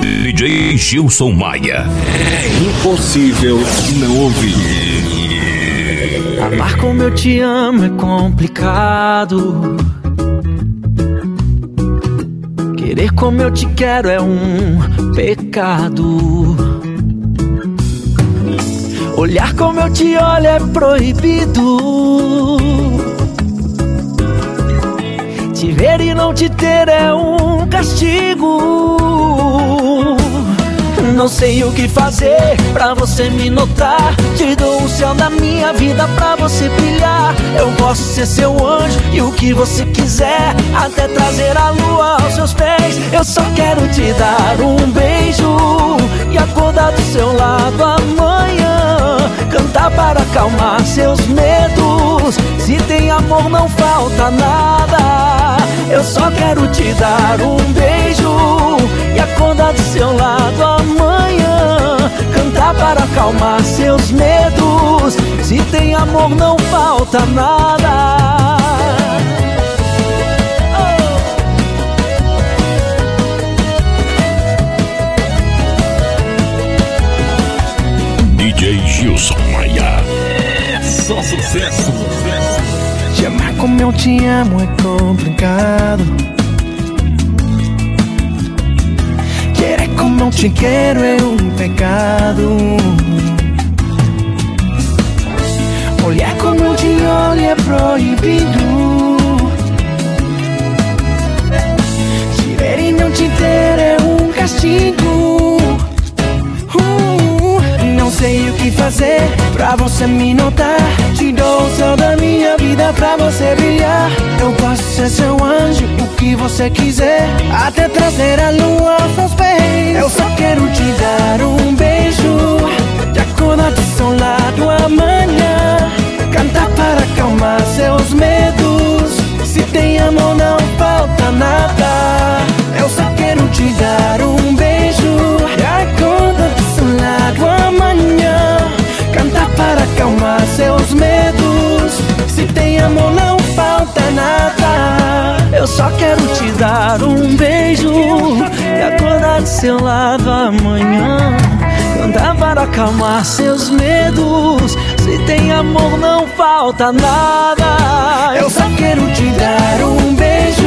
DJ Gilson Maia. É impossível não ouvir. Amar como eu te amo é complicado. Querer como eu te quero é um pecado. Olhar como eu te olho é proibido. Te ver e não te ter é um castigo. Não sei o que fazer pra você me notar. Te dou o céu da minha vida pra você brilhar. Eu posso ser seu anjo e o que você quiser, até trazer a lua aos seus pés. Eu só quero te dar um beijo e acordar do seu lado amanhã. Cantar para acalmar seus medos. Se tem amor não falta nada. Eu só quero te dar um beijo e acordar do seu lado amanhã. Cantar para acalmar seus medos. Se tem amor não falta nada. DJ Gilson Maia. É só sucesso. Te amar como eu te amo é complicado. Querer como eu te quero é um pecado. Olhar como eu te olho é proibido. Te ver e não te ter é um castigo. Não sei o que fazer pra você me notar. Te dou o céu da minha vida pra você brilhar. Eu posso ser seu anjo, o que você quiser, até trazer a lua aos seus pés. Eu só quero te dar um beijo e acordar do seu lado amanhã. Cantar para acalmar seus medos. Se tem amor não falta nada. Eu só quero te dar um beijo e acordar do seu lado amanhã. Cantar para acalmar seus medos. Se tem amor não falta nada. Eu só quero te dar um beijo e acordar do seu lado amanhã. Cantar para acalmar seus medos. Se tem amor não falta nada. Eu só quero te dar um beijo